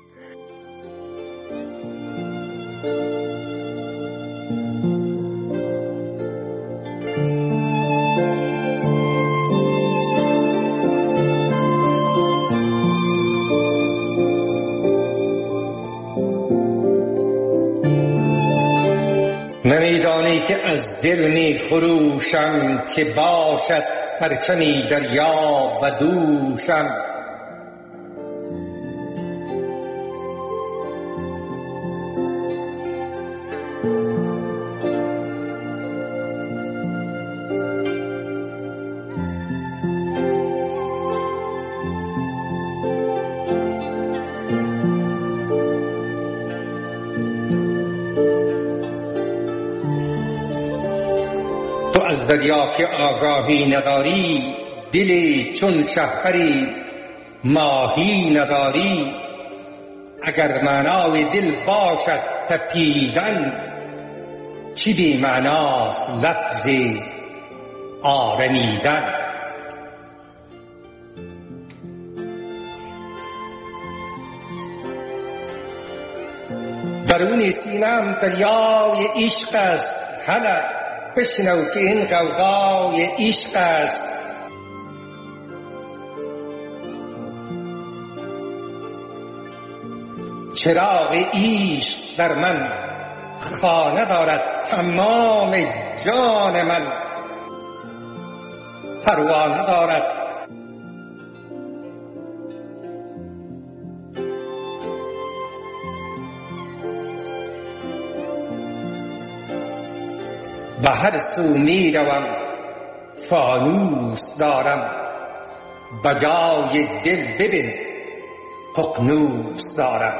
[SPEAKER 16] نمیدانی که از دل می خروشم که باشد پرچمی دریا و دوشم. از دریا که آگاهی نداری، دلی چون شهپری ماهی نداری. اگر معنای دل باشد تپیدن، چی بی معناست لفظ آرمیدن. درون سینم دریای عشق است، هله بشنو که این غوغای عشق است. چراغ عشق در من خانه دارد، تمام جان من پروانه دارد. به هر سو می روم فانوس دارم، بجای دل ببین ققنوس دارم.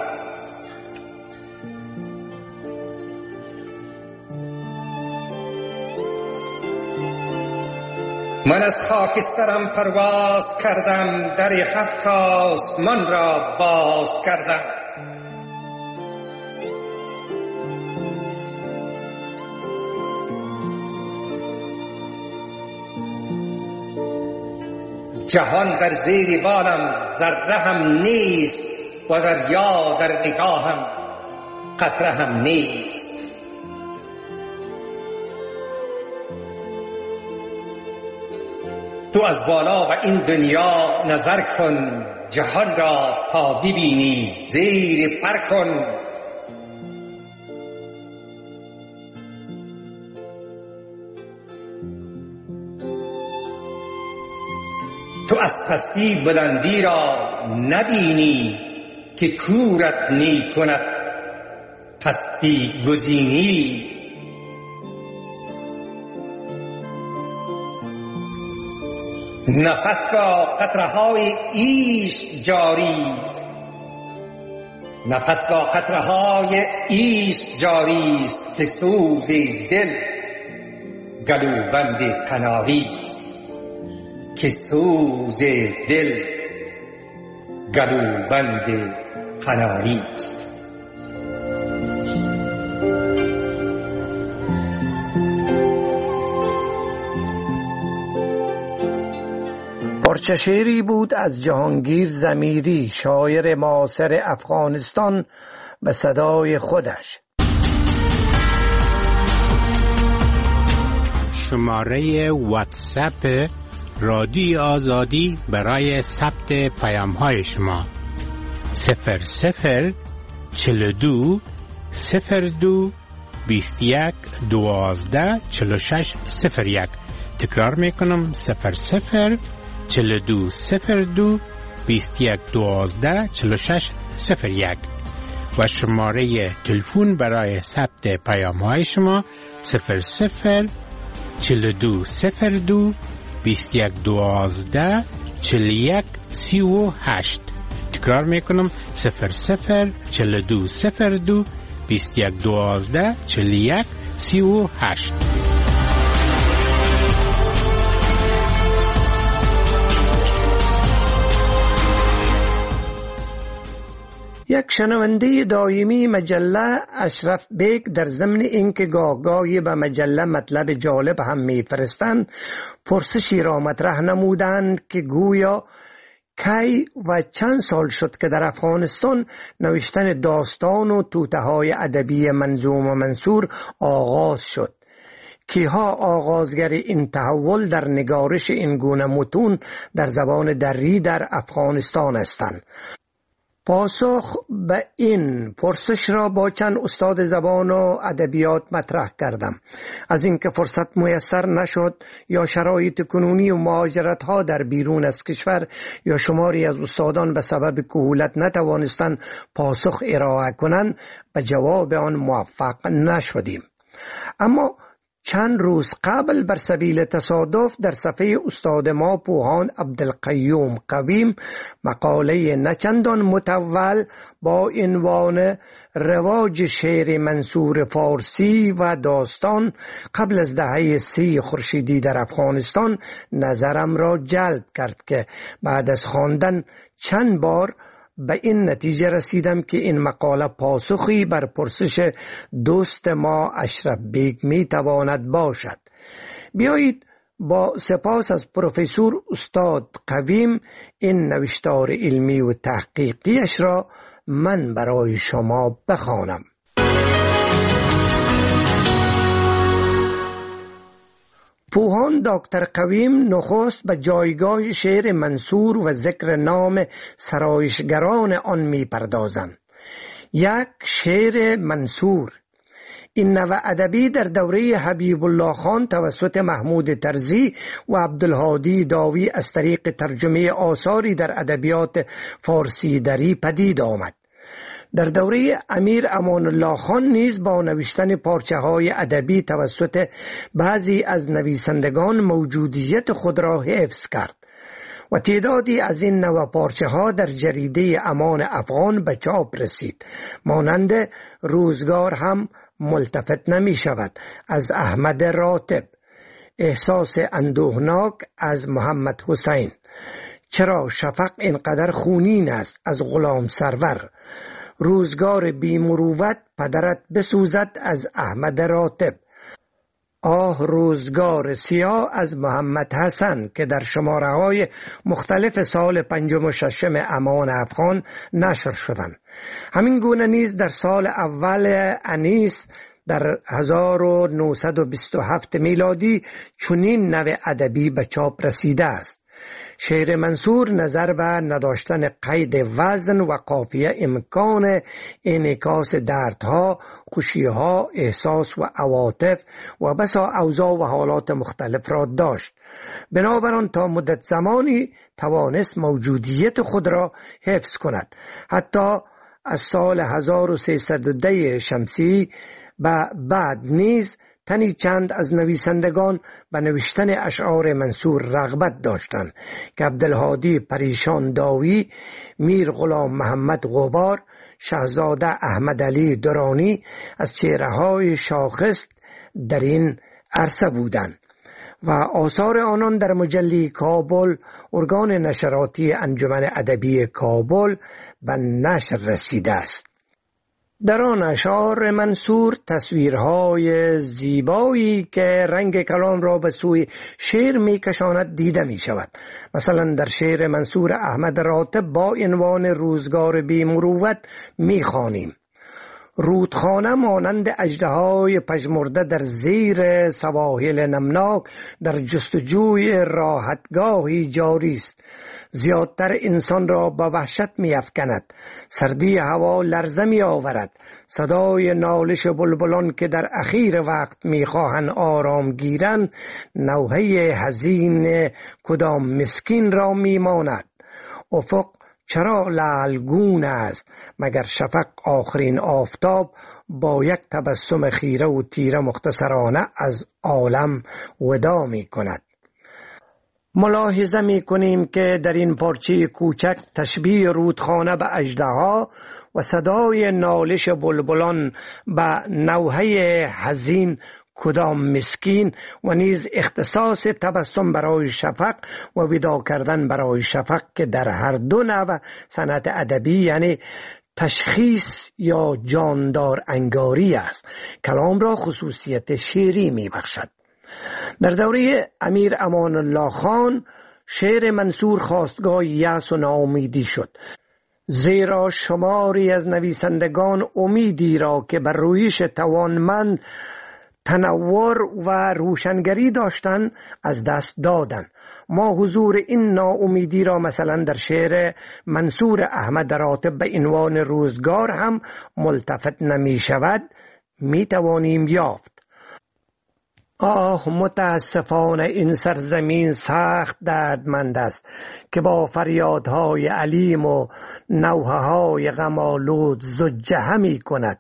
[SPEAKER 16] من از خاکسترم پرواز کردم، در هفت آسمان را باز کردم. جهان در زیر بالم ذره هم نیست، و دریا در نگاهم قطره هم نیست. تو از بالا و این دنیا نظر کن، جهان را تا ببینی زیر پر کن. تو از پستی بلندی را نبینی، که کورت می کند پستی گزینی. نفس با قطره‌های عشق جاری است، نفس با قطره‌های عشق جاری است، که سوز دل گلوبند قناری است، که سوز دل گلوبند قناری است.
[SPEAKER 9] پارچه شعری بود از جهانگیر ضمیری، شاعر معاصر افغانستان، به صدای خودش.
[SPEAKER 17] شماره واتساپ رادیو آزادی برای ثبت پیام های شما صفر صفر چهل و دو صفر دو بیست و یک دوازده چهل و شش صفر یک. تکرار میکنم صفر صفر چهل و دو صفر دو بیست و یک دوازده چهل و شش صفر یک. و شماره تلفن برای ثبت پیام های شما صفر صفر چهل و دو صفر دو بیست و یک دوازده چهل و یک سی و هشت. تکرار میکنم صفر صفر چهل و دو صفر دو بیست و یک دوازده چهل و یک سی و هشت.
[SPEAKER 9] یک شنونده دائمی مجله اشرف بیگ در ضمن اینکه گاه گاهی به مجله مطلب جالب هم میفرستند، پرسشی را مطرح نمودند که گویا کی و چند سال شد که در افغانستان نوشتن داستان و توته‌های ادبی منظوم و منثور آغاز شد. کیها آغازگر این تحول در نگارش این گونه متون در زبان دری در افغانستان هستند؟ پاسخ به این پرسش را با چند استاد زبان و ادبیات مطرح کردم. از اینکه فرصت میسر نشد یا شرایط کنونی و مهاجرت ها در بیرون از کشور یا شماری از استادان به سبب کهولت نتوانستند پاسخ ارائه کنند، به جواب آن موفق نشدیم. اما چند روز قبل بر سبیل تصادف در صفحه استاد ما پوهان عبدالقیوم قویم مقاله نچندان مطول با عنوان رواج شعر منصور فارسی و داستان قبل از دهه سی خورشیدی در افغانستان نظرم را جلب کرد که بعد از خواندن چند بار به این نتیجه رسیدم که این مقاله پاسخی بر پرسش دوست ما اشرف بیگ می تواند باشد. بیایید با سپاس از پروفسور استاد قویم این نوشتار علمی و تحقیقیش را من برای شما بخوانم. پوهان دکتر قویم نخست به جایگاه شعر منصور و ذکر نام سرایشگران آن می پردازند. یک، شعر منصور. این نوع ادبی در دوره حبیب الله خان توسط محمود طرزی و عبدالهادی داوی از طریق ترجمه آثاری در ادبیات فارسی دری پدید آمد. در دوره امیر امان الله خان نیز با نوشتن پارچه های ادبی توسط بعضی از نویسندگان موجودیت خود را حفظ کرد و تعدادی از این نوع پارچه ها در جریده امان افغان به چاپ رسید. مانند روزگار هم ملتفت نمی شود از احمد راتب، احساس اندوهناک از محمد حسین، چرا شفق اینقدر خونین است از غلام سرور، روزگار بی مروت پدرت بسوزد از احمد راتب، آه روزگار سیاه از محمد حسن که در شماره های مختلف سال پنجم و ششم امان افغان نشر شدند. همین گونه نیز در سال اول انیس در هزار و نهصد و بیست و هفت میلادی چنین نوع ادبی به چاپ رسیده است. شعر منصور نظر به نداشتن قید وزن و قافیه امکان انعکاس دردها، خوشیها، احساس و عواطف و بسا اوضاع و حالات مختلف را داشت. بنابراین تا مدت زمانی توانست موجودیت خود را حفظ کند. حتی از سال هزار و سیصد و ده شمسی به بعد نیز تنی چند از نویسندگان به نوشتن اشعار منصور رغبت داشتند که عبدالهادی پریشان داوی، میر غلام محمد غبار، شهزاده احمد علی درانی از چهره‌های شاخص در این عرصه بودند و آثار آنان در مجله کابل، ارگان نشراتی انجمن ادبی کابل، به نشر رسیده است. در آن اشعار منصور تصویرهای زیبایی که رنگ کلام را به سوی شعر می کشاند دیده می شود. مثلا در شعر منصور احمد راتب با عنوان روزگار بی مروت می خوانیم: رودخانه مانند اژدهای پژمرده در زیر سواحل نمناک در جستجوی راحتگاهی جاری است. زیادتر انسان را به وحشت می افکند. سردی هوا لرزه می آورد. صدای نالش بلبلان که در اخیر وقت می خواهند آرام گیرند نوحه حزین کدام مسکین را می ماند. افق چرا لعلگون است مگر شفق آخرین آفتاب با یک تبسم خیره و تیره مختصرانه از عالم وداع می کند. ملاحظه می کنیم که در این پارچه کوچک تشبیه رودخانه به اژدها و صدای نالش بلبلان به نوحه حزین کدام مسکین و نیز اختصاص تبسم برای شفق و وداع کردن برای شفق که در هر دو نوع صنعت ادبی یعنی تشخیص یا جاندار انگاری است. کلام را خصوصیت شعری می بخشد. در دوره امیر امان الله خان شعر منصور خواستگاه یأس و ناامیدی شد، زیرا شماری از نویسندگان امیدی را که بر رویش توانمند تنوع و روشنگری داشتن از دست دادن. ما حضور این ناامیدی را مثلا در شعر منصور احمد راتب به عنوان روزگار هم ملتفت نمی شود می توانیم یافت. آه متاسفانه این سرزمین سخت دردمند است که با فریادهای علیم و نوحه‌های غم‌آلود زجه می کند.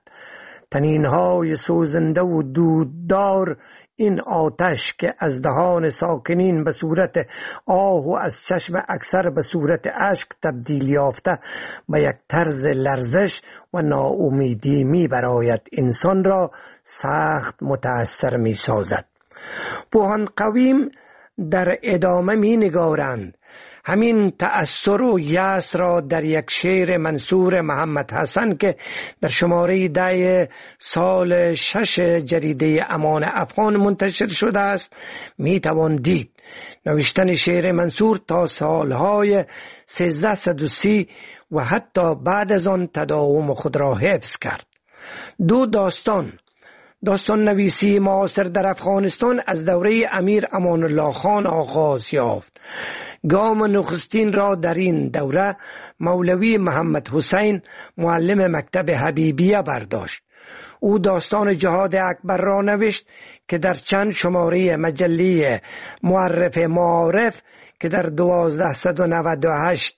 [SPEAKER 9] تنینهای سوزنده و دوددار این آتش که از دهان ساکنین به صورت آه و از چشم اکثر به صورت اشک تبدیل یافته به یک طرز لرزش و ناامیدی می براید، انسان را سخت متأثر می سازد. پوهان قویم در ادامه می نگارند همین تأثر و یأس را در یک شعر منصور محمد حسن که در شماره ده سال شش جریده امان افغان منتشر شده است می توان دید. نوشتن شعر منصور تا سالهای سیزده صد و سی و حتی بعد از آن تداوم خود را حفظ کرد. دو داستان داستان نویسی معاصر در افغانستان از دوره امیر امان الله خان آغاز یافت. گام نخستین را در این دوره مولوی محمد حسین معلم مکتب حبیبیه برداشت. او داستان جهاد اکبر را نوشت که در چند شماره مجله معرف معارف که در دوازده و نود و هشت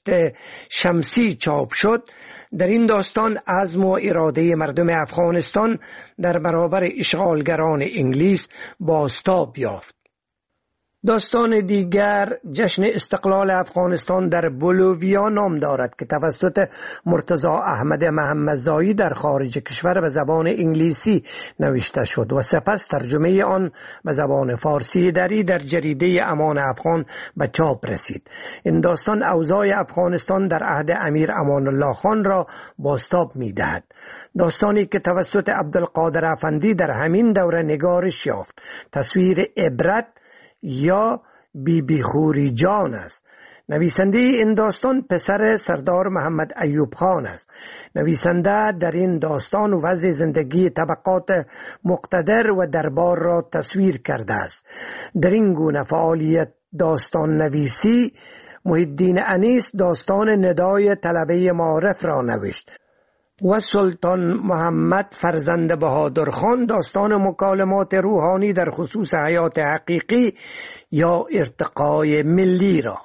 [SPEAKER 9] شمسی چاپ شد. در این داستان عزم و اراده مردم افغانستان در برابر اشغالگران انگلیس بازتاب یافت. داستان دیگر جشن استقلال افغانستان در بولیویا نام دارد که توسط مرتضی احمد محمدزایی در خارج کشور به زبان انگلیسی نوشته شد و سپس ترجمه آن به زبان فارسی دری در جریده امان افغان به چاپ رسید. این داستان اوضاع افغانستان در عهد امیر امان الله خان را بازتاب می‌دهد. داستانی که توسط عبدالقادر افندی در همین دوره نگارش یافت. تصویر عبرت یا بی بی خوری جان است. نویسنده این داستان پسر سردار محمد ایوب خان است. نویسنده در این داستان وضع زندگی طبقات مقتدر و دربار را تصویر کرده است. در این گونه فعالیت داستان نویسی محی‌الدین انیس داستان ندای طلبه معارف را نوشت و سلطان محمد فرزند بهادر خان داستان مکالمات روحانی در خصوص حیات حقیقی یا ارتقای ملی را.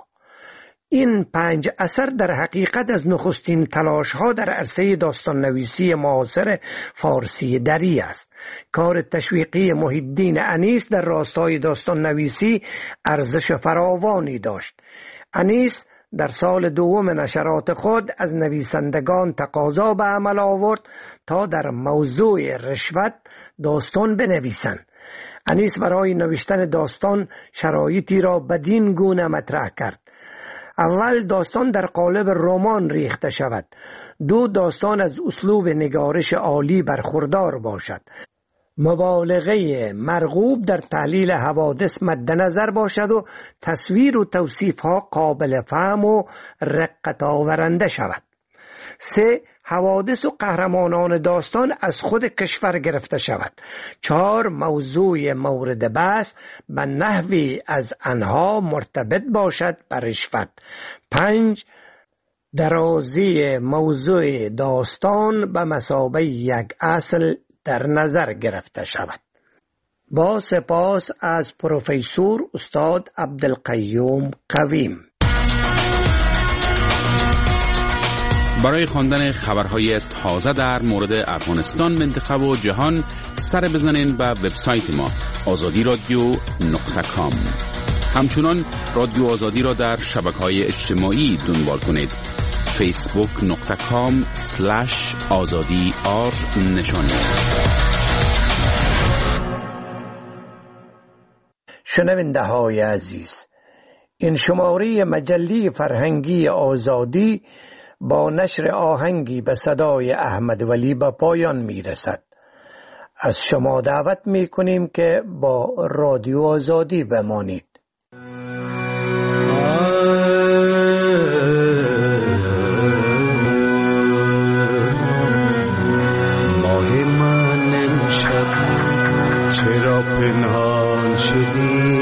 [SPEAKER 9] این پنج اثر در حقیقت از نخستین تلاش ها در عرصه داستان نویسی معاصر فارسی دری است. کار تشویقی محی‌الدین انیس در راستای داستان نویسی ارزش فراوانی داشت. انیس در سال دوم نشرات خود از نویسندگان تقاضا به عمل آورد تا در موضوع رشوت داستان بنویسند. انیس برای نوشتن داستان شرایطی را بدین گونه مطرح کرد: اول داستان در قالب رمان ریخته شود. دو داستان از اسلوب نگارش عالی برخوردار باشد. مبالغه مرغوب در تحلیل حوادث مد نظر باشد و تصویر و توصیف ها قابل فهم و رقت آورنده شود. سه، حوادث و قهرمانان داستان از خود کشور گرفته شود. چهار، موضوع مورد بحث به نحوی از آنها مرتبط باشد به رشوت. پنج، درازی موضوع داستان به مثابه یک اصل در نظر گرفته شود. با سپاس از پروفسور استاد عبدالقیوم قویم.
[SPEAKER 7] برای خواندن خبرهای تازه در مورد افغانستان، منطقه و جهان سر بزنین به وبسایت ما آزادی رادیو نقطه کام. همچنان رادیو آزادی را در شبکه‌های اجتماعی دنبال کنید. فیسبوک نقطه کام سلش آزادی آر نشانی.
[SPEAKER 9] شنونده های عزیز، این شماره مجله فرهنگی آزادی با نشر آهنگی به صدای احمد ولی به پایان می رسد. از شما دعوت می کنیم که با رادیو آزادی بمانید. ماه من امشب
[SPEAKER 18] چرا پنهان شدی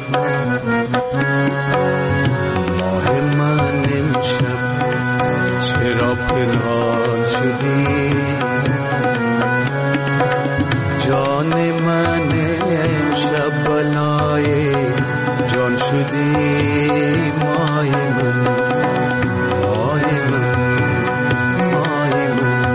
[SPEAKER 18] ماه من امشب، چرا پنهان شدی جان من امشب، بلای جان شدی مای من، مای من، مای من.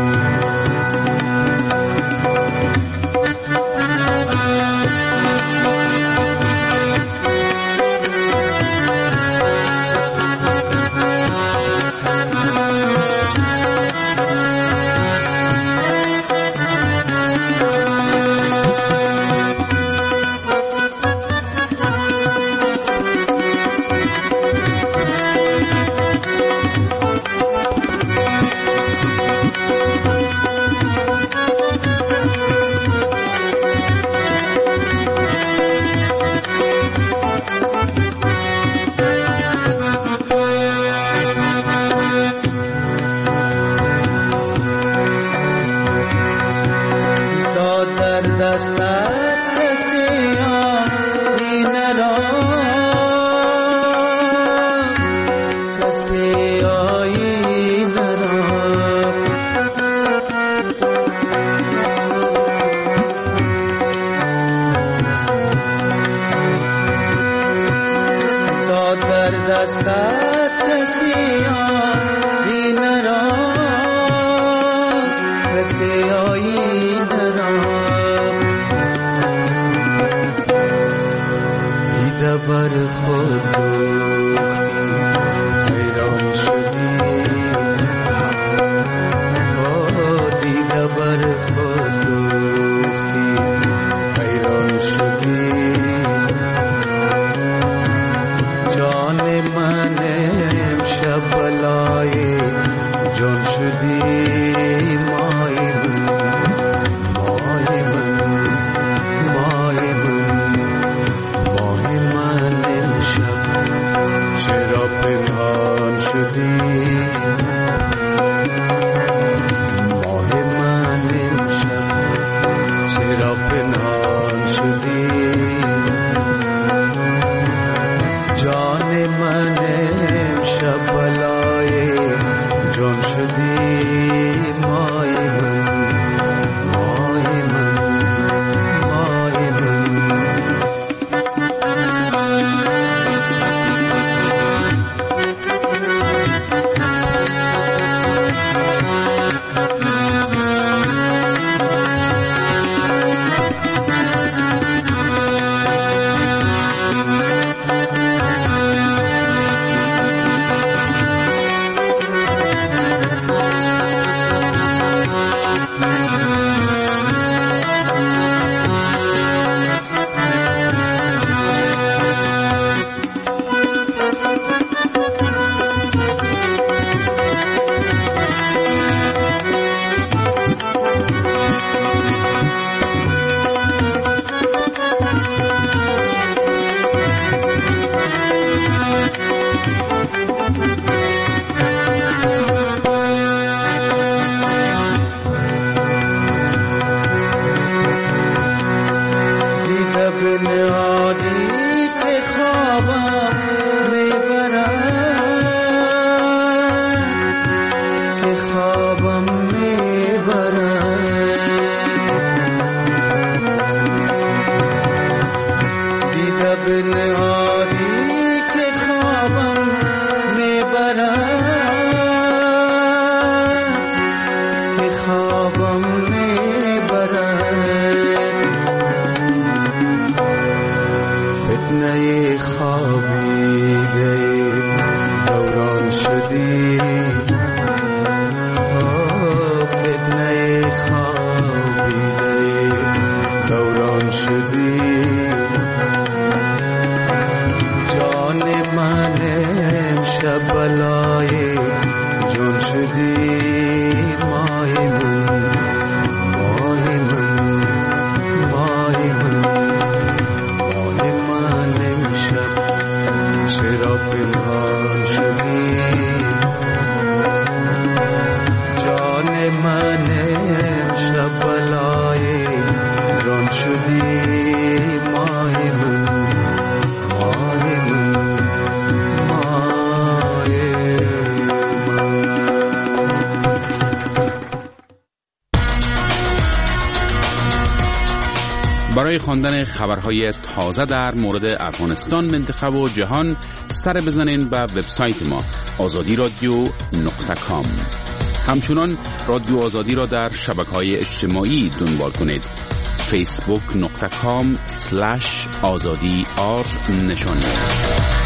[SPEAKER 18] جان شدی مای من مای من مای من.
[SPEAKER 7] برای خواندن خبرهای تازه در مورد افغانستان، منطقه و جهان سر بزنین به وبسایت ما آزادی رادیو نقطه کام. همچنان رادیو آزادی را در شبکه‌های اجتماعی دنبال کنید. فیسبوک نقطه کام سلش آزادی آر نشان